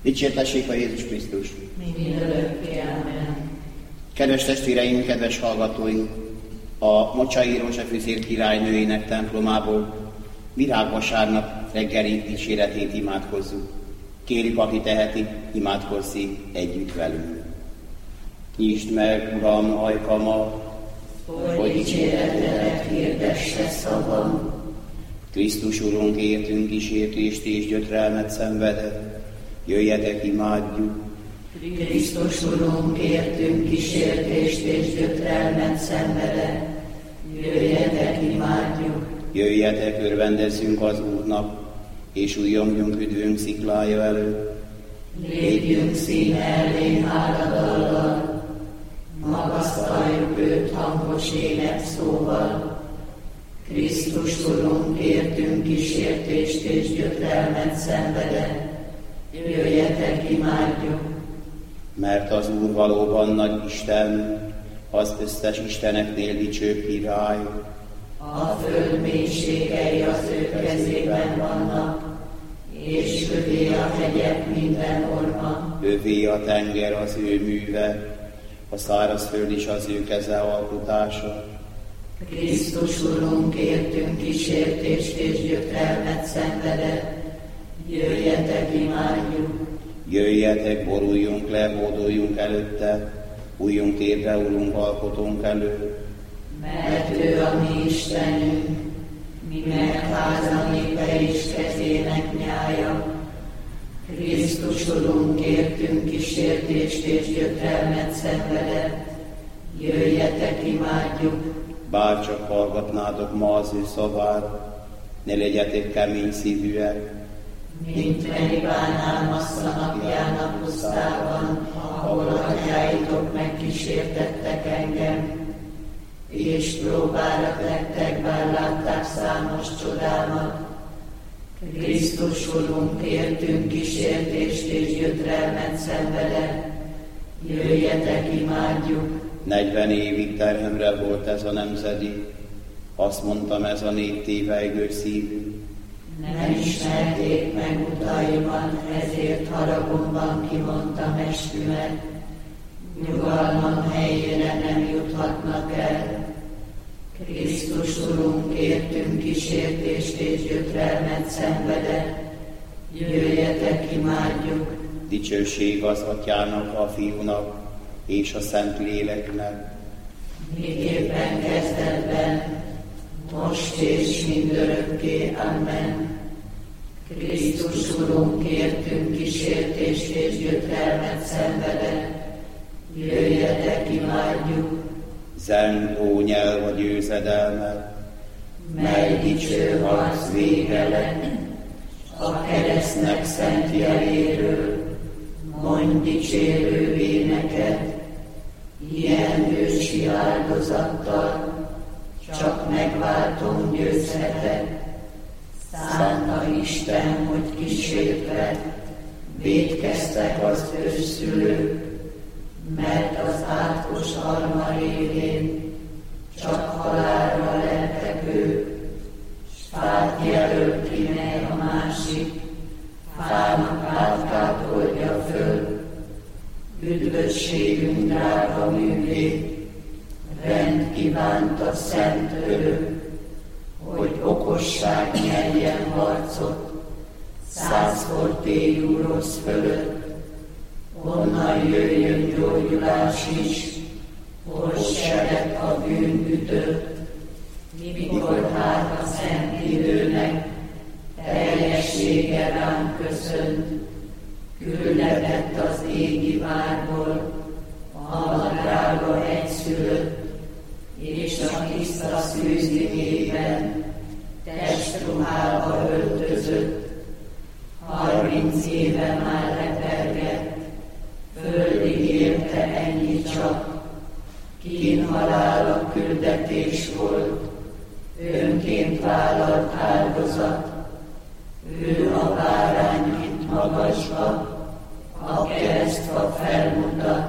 Dicsértessék a Jézus Krisztus! Mindörökké, amen. Kedves testvéreim, kedves hallgatóink! A Mocsai Rózsafűszér királynőjének templomából virágvasárnap reggeli dicséretét imádkozzuk. Kérjük, aki teheti, imádkozzék együtt velünk. Nyisd meg, Uram, ajkamat, hogy dicséretedet hirdesse szavam. Krisztus Urunk, értünk kísértést és gyötrelmet szenvedett. Jöjjetek, imádjuk! Krisztus Urunk, értünk kísértést és gyötrelmet szenvedett. Jöjjetek, imádjuk! Jöjjetek, örvendezzünk az Úrnak, és újjongjunk üdvünk sziklája előtt. Lépjünk színe elé háladallal, magasztaljuk őt hangos énekszóval. Krisztus Urunk, értünk kísértést és gyötrelmet szenvedett. Jöjjetek, imádjuk! Mert az Úr valóban nagy Isten, az összes isteneknél dicsőbb király. A föld mélységei az ő kezében vannak, és övé a hegyek minden orma. Övé a tenger az ő műve, a szárazföld is az ő keze alkotása. Krisztus Urunk, értünk kísértést és gyötrelmet szenvedett. Jöjjetek, imádjuk! Jöjjetek, boruljunk le, hódoljunk előtte, újjunk térre, Urunk, alkotónk elő. Mert ő a mi Istenünk, mi megháza népe és kezének nyája. Krisztus Urunk, értünk kísértést és gyötrelmet szenvedett. Jöjjetek, imádjuk! Bár csak hallgatnátok ma az ő szavát, ne legyetek kemény szívűek, mint Meribán Álmassza napján a pusztában, ahol atyáitok megkísértettek engem, és próbára tettek, bár látták számos csodámat. Krisztus Urunk, értünk kísértést és gyötrelmet szenvedett. Jöjjetek, imádjuk! 40 évig terhemre volt ez a nemzedék, azt mondtam, ez a nép tévejgő szívű. Nem ismerték meg utaimat, ezért haragomban kimondtam eskümet. Nyugalmam helyére nem juthatnak el. Krisztus Urunk, értünk kísértést és gyötrelmet szenvedett. Jöjjetek, imádjuk! Dicsőség az Atyának, a Fiúnak és a Szent Léleknek. Miképpen kezdetben, most és mindörökké, amen. Krisztus Urunk, értünk kísértést és gyötrelmet szenvedett. Jöjjetek, imádjuk! Zeng, ó nyelv a győzedelmet, Mely dicső harc vége lett, a keresztnek szent jeléről, mondj dicsérő éneket, ilyen ősi áldozattal, csak megváltom győzhetek. Szánta Isten, hogy kísértve, vétkeztek az ősszülők, mert az átkos alma révén csak halálra leltek ők, s fát jelöl ki, mely a másik, fának átkát oldja föl, üdvösségünk drága művét, rend kívánta szent örök, hogy okosság nyerjen harcot, 100-szor téjú rossz fölött, onnan jöjjön gyógyulás is, hol sebet a bűn ütött, mikor hát a szent időnek teljessége rám köszönt, küldetett az égi várból, a drága egyszülött, és a tiszta szűzimében testruhába öltözött. 30 éve már lepergett, földig érte ennyi csak, kínhalála küldetés volt, önként vállalt áldozat. Ő a bárány vitt magasba, a keresztfa felmutat,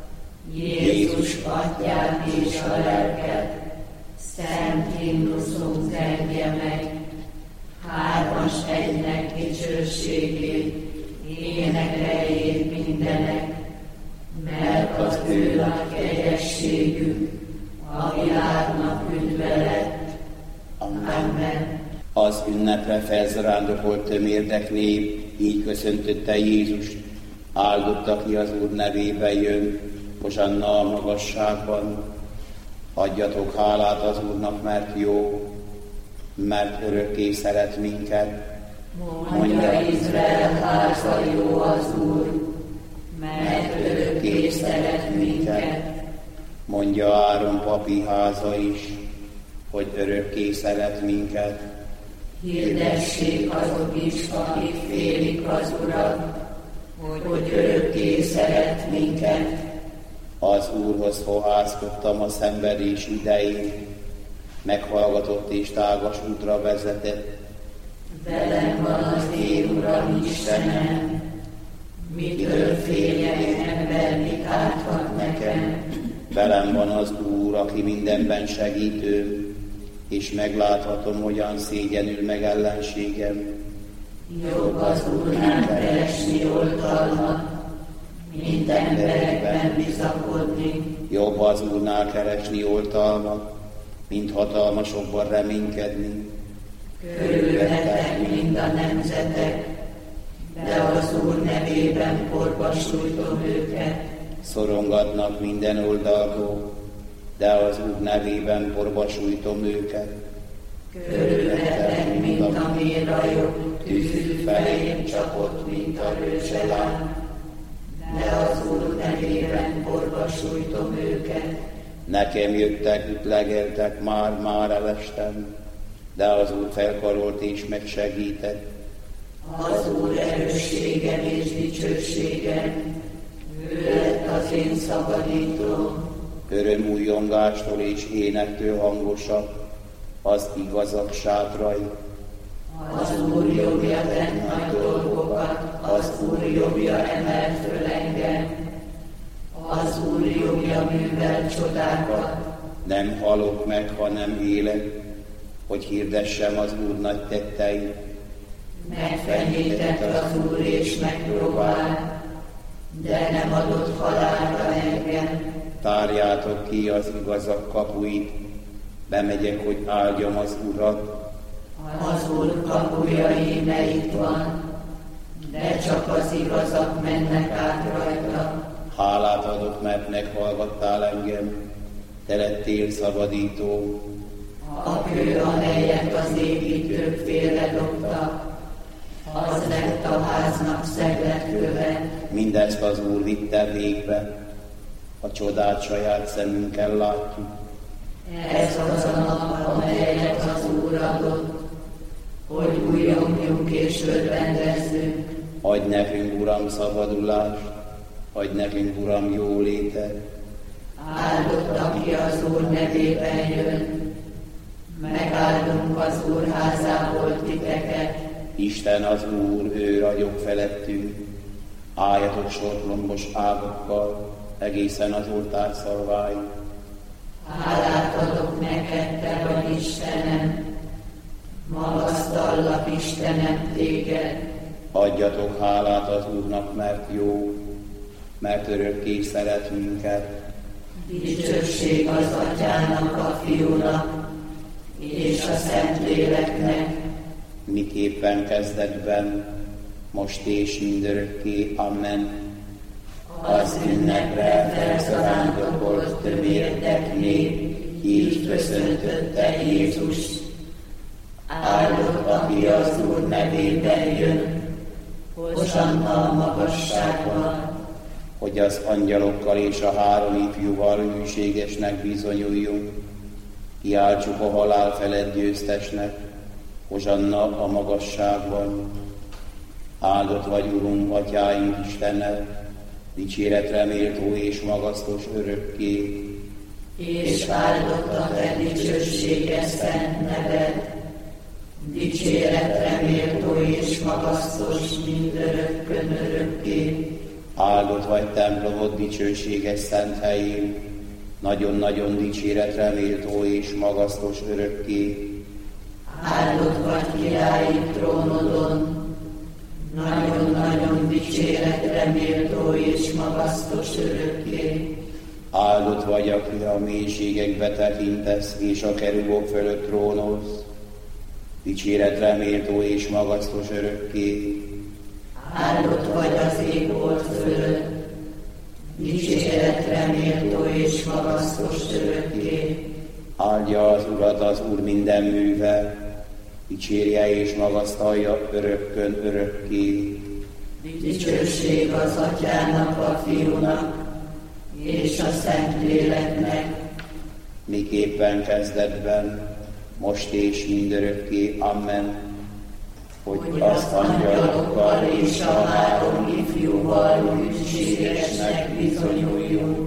Jézus atyát és a lelket, szent himnuszunk zengje meg, hármas egynek dicsőségét, énekelje ékességük, a világnak üdve lett. Amen. Az ünnepre felzarándokolt tömérdek nép így köszöntötte Jézust: áldott, aki az Úr nevében jön, hosanna a magasságban. Adjatok hálát az Úrnak, mert jó, mert örökké szeret minket. Mondja Izrael háza, jó az Úr, mert örökké szeret minket. Mondja Áron papi háza is, hogy örökké szeret minket. Hirdessék azok is, akik félik az Urat, hogy örökké szeret minket. Az Úrhoz fohászkodtam a szenvedés idején, meghallgatott és tágas útra vezetett. Velem van az én Uram Istenem, mitől féljek, ember mit árthat nekem. Velem van az Úr, aki mindenben segítőm, és megláthatom, hogyan szégyenül meg ellenségem. Jobb az Úrnál keresni oltalmat, mint emberekben bizakodni. Jobb az Úrnál keresni oltalmat, mint hatalmasokban reménykedni. Körülvettek mind a nemzetek, de az Úr nevében porba sújtom őket. Szorongatnak minden oldalról, de az Úr nevében porba sújtom őket. Körülvettek, mint a mérrajok, tűzű felém csapott, mint a rőzselám, de az Úr nevében porba sújtom őket. Nekem jöttek, ütlegeltek, már elestem, de az Úr felkarolt és megsegített. Az Úr erősségem és dicsőségem, ő lett az én szabadítóm. Örömújjongástól és énektől hangosak az igazak sátrai. Az Úr jobbja tett nagy dolgokat, az Úr jobbja emelt föl engem. Az Úr jobbja művel csodákat. Nem halok meg, hanem élek, hogy hirdessem az Úr nagy tetteit. Megfenyített az Úr és megpróbált, de nem adott halálra engem. Tárjátok ki az igazak kapuit, bemegyek, hogy áldjam az Urat. Az Úr kapuja íme itt van, de csak az igazak mennek át rajta. Hálát adok, mert meghallgattál engem, te lettél szabadító. A kő, amelyet az építők félredobtak, az lett a háznak szegletköve. Mindezt az Úr vitte végbe, a csodát saját szemünkkel látjuk. Ez az a nap, amelyet az Úr adott, hogy újjongjuk és örvendezzünk. Adj nekünk, Uram, szabadulást, adj nekünk, Uram, jólétet. Áldott, aki az Úr nevében jön, megáldunk az Úr házából titeket. Isten az Úr, ő ragyog felettünk, álljatok sortlombos ágakkal, egészen az oltár szalváig. Hálát adok neked, te vagy Istenem, magasztallak Istenem téged. Adjatok hálát az Úrnak, mert jó, mert örökké szeret minket. Dicsőség az Atyának, a Fiúnak és a Szentléleknek, miképpen kezdetben, most és mindörökké. Amen. Az ünnepre felszarándokolt tömérdek nép így köszöntötte Jézus. Áldott, aki az Úr nevében jön, hosanna a magasságban. Hogy az angyalokkal és a három ifjúval hűségesnek bizonyuljunk, kiáltsuk a halál felett győztesnek, hosanna a magasságban. Áldott vagy, Urunk, Atyáink Istene, dicséretre méltó és magasztos örökké. És áldott a te dicsőséges szent neved, dicséretre méltó és magasztos mindörökkön örökké. Áldott vagy templomod dicsőséges szent helyén, nagyon-nagyon dicséretre méltó és magasztos örökké. Áldott vagy királyi trónodon, nagyon-nagyon dicséretre méltó és magasztos örökké. Áldott vagy, aki a mélységekbe tekintesz, és a kerubok fölött trónolsz. Dicséretre méltó és magasztos örökké. Áldott vagy az égbolt fölött, dicséretre méltó és magasztos örökké. Áldja az Urat az Úr minden műve, dicsérje és magasztalja örökkön örökké. Dicsőség az Atyának, a Fiúnak és a Szentléleknek, miképpen kezdetben, most és mindörökké. Amen. Hogy az angyalokkal és a három ifjúval hűségesnek bizonyuljunk.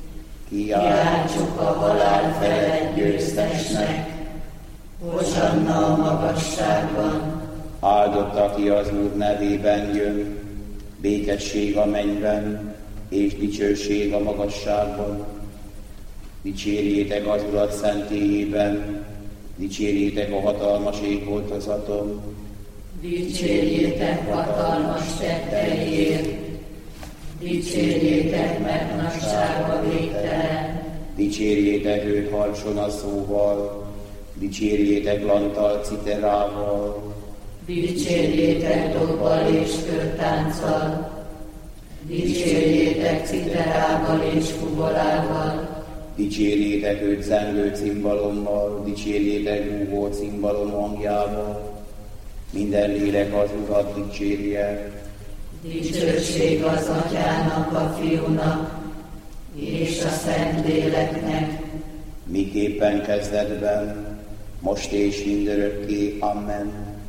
Kiáltsuk a halál felett győztesnek. Hosanna a magasságban. Áldott, aki az Úr nevében jön, békesség a mennyben, és dicsőség a magasságban. Dicsérjétek az Urat szentélyében, dicsérjétek a hatalmas égboltozaton. Dicsérjétek hatalmas tetteiért, dicsérjétek, mert nagysága végtelen. Dicsérjétek őt harcson a szóval, dicsérjétek lantal citerával. Dicsérjétek dobbal és körtánccal, dicsérjétek citerával és fubolával. Dicsérjétek őt zengő cimbalommal, dicsérjétek rúgó cimbalom hangjával. Minden lélek az Urat dicsérje. Dicsőség az Atyának, a Fiúnak és a Szentléleknek, miképpen kezdetben, most és mindörökké. Amen.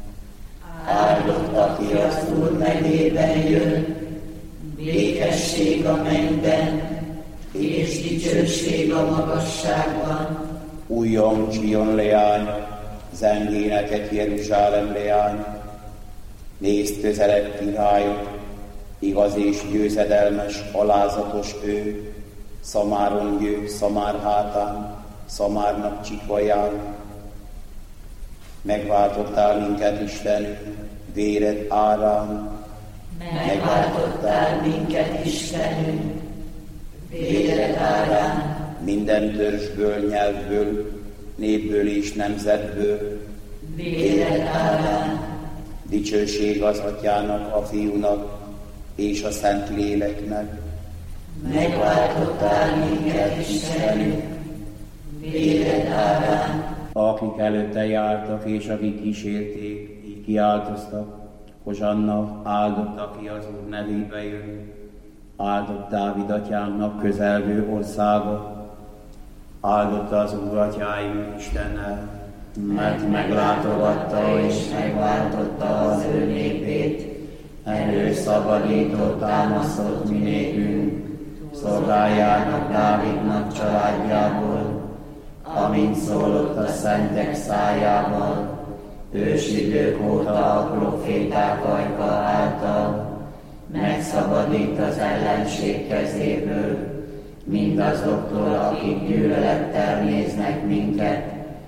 Áldott, aki az Úr nevében jön, békesség a mennyben és dicsőség a magasságban. Újjon Csion leány, zengéneket Jeruzsálem leány. Nézd, közelebb királyok, igaz és győzedelmes, alázatos ő, Szamáron jő, Szamár hátán, Szamárnak csikvaján. Megváltottál minket, Istenünk, véred árán. Megváltottál minket, Istenünk, véred árán. Minden törzsből, nyelvből, népből és nemzetből, véred árán. Dicsőség az Atyának, a Fiúnak és a Szentléleknek. Megváltottál minket, Istenünk, véred árán. Akik előtte jártak és akik kísérték, így kiáltoztak: Hosanna, áldott, aki az Úr nevébe jön. Áldott Dávid atyánknak közelgő országa. Áldott az Úr atyáink Istene, mert meglátogatta és megváltotta az ő népét. Előszabadított, támasztott mi népünk, szolgájának, Dávidnak családjából, amint szólott a szentek szájával, ősidők óta a proféták ajka által, megszabadít az ellenség kezéből, mindazoktól, akik gyűlölettel néznek minket,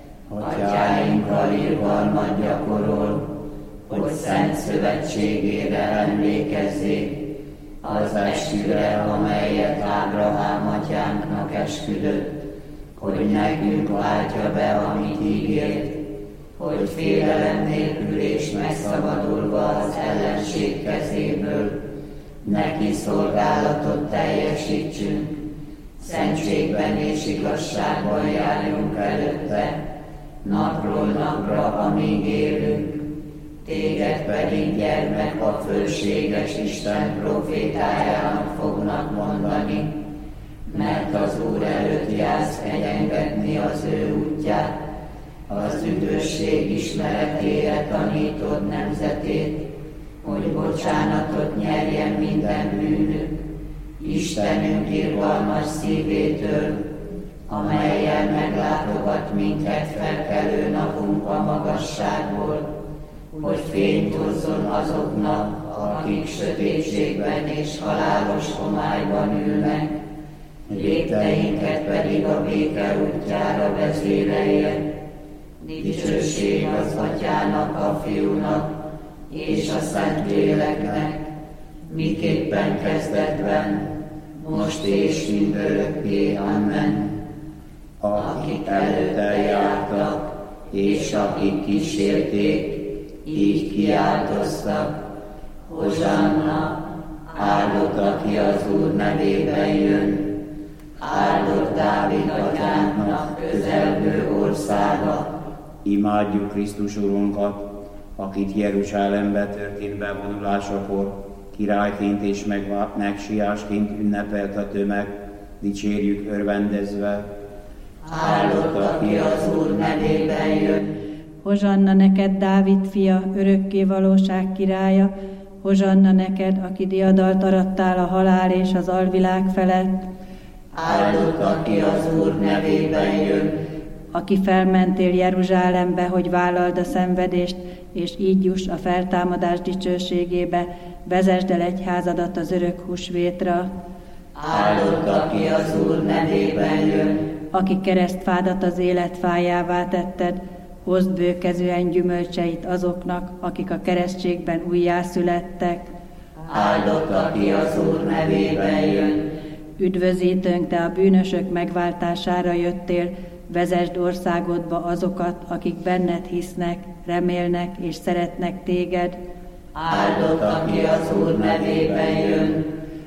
atyáinkkal irgalmat gyakorol, hogy szent szövetségére emlékezzék, az esküre, amelyet Ábrahám atyánknak esküdött, hogy nekünk váltja be, amit ígért, hogy félelem nélkül és megszabadulva az ellenség kezéből neki szolgálatot teljesítsünk, szentségben és igazságban járjunk előtte, napról napra, amíg élünk. Téged pedig, gyermek, a fölséges Isten profétájának fognak mondani, mert az Úr előtt jársz egyengetni az ő útját, az üdvösség ismeretére tanítod nemzetét, hogy bocsánatot nyerjen minden bűnük, Istenünk irgalmas szívétől, amellyel meglátogat minket felkelő napunk a magasságból, hogy fényt hozzon azoknak, akik sötétségben és halálos homályban ülnek, lépteinket pedig a béke útjára vezérelje. Dicsőség az Atyának, a Fiúnak és a Szentléleknek, miképpen kezdetben, most és mindörökké. Amen. Akik előtte jártak, és akik kísérték, így kiáltoztak: Hozsanna, áldott, aki az Úr nevében jön, áldott Dávid atyánknak közelgő országa. Imádjuk Krisztus Urunkat, akit Jeruzsálembe történt bevonulásakor királyként és megsiásként ünnepelt a tömeg, dicsérjük örvendezve. Áldott, aki az Úr nevében jön. Hozsanna neked, Dávid fia, örökké valóság királya, hozsanna neked, aki diadalt arattál a halál és az alvilág felett. Áldott, aki az Úr nevében jön. Aki felmentél Jeruzsálembe, hogy vállald a szenvedést, és így juss a feltámadás dicsőségébe, vezesd el egyházadat az örök húsvétra. Áldott, aki az Úr nevében jön. Aki keresztfádat az élet fájává tetted, hozd bőkezően gyümölcseit azoknak, akik a keresztségben újjászülettek. Áldott, aki az Úr nevében jön. Üdvözítőnk, te a bűnösök megváltására jöttél, vezesd országodba azokat, akik benned hisznek, remélnek és szeretnek téged. Áldott, aki az Úr nevében jön.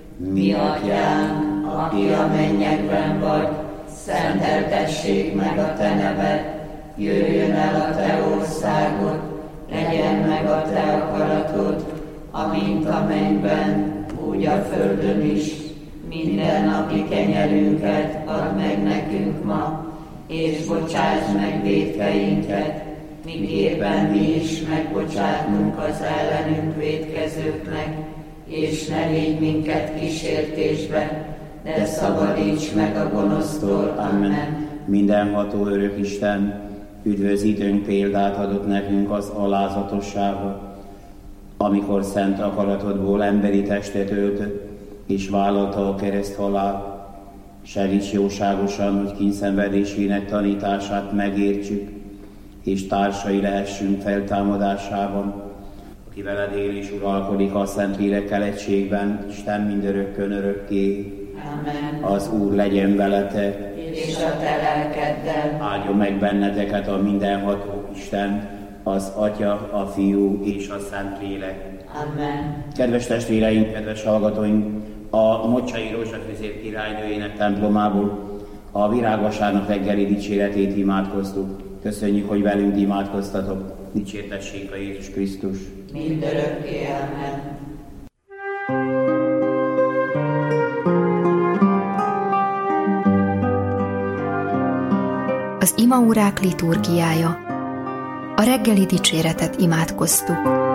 Mi atyánk, aki a mennyekben vagy, szenteltessék meg a te neved, jöjjön el a te országod, legyen meg a te akaratod, amint a mennyben, úgy a földön is. Mindennapi kenyerünket add meg nekünk ma, és bocsásd meg vétkeinket, miképpen mi is megbocsátunk az ellenünk vétkezőknek, és ne légy minket kísértésbe, de szabadíts meg a gonosztól. Amen. Mindenható örök Isten, üdvözítőnk példát adott nekünk az alázatosságra, amikor szent akaratodból emberi testet öltött, és vállalta a kereszthalált. Segíts jóságosan, hogy kínszenvedésének tanítását megértsük, és társai lehessünk feltámadásában, aki veled él és uralkodik a Szentlélekkel egységben, Isten mindörökkön örökké. Amen. Az Úr legyen veletek, és a te lelkeddel. áldjon meg benneteket a mindenható Isten, az Atya, a Fiú és a Szentlélek. Amen. Kedves testvéreink, kedves hallgatóink, a Mocsai Rózsafűzér királynőjének templomából a virágvasárnap reggeli dicséretét imádkoztuk. Köszönjük, hogy velünk imádkoztatok. Dicsértessék a Jézus Krisztus. Mindörökké. Amen. Az imaórák liturgiája. A reggeli dicséretet imádkoztuk.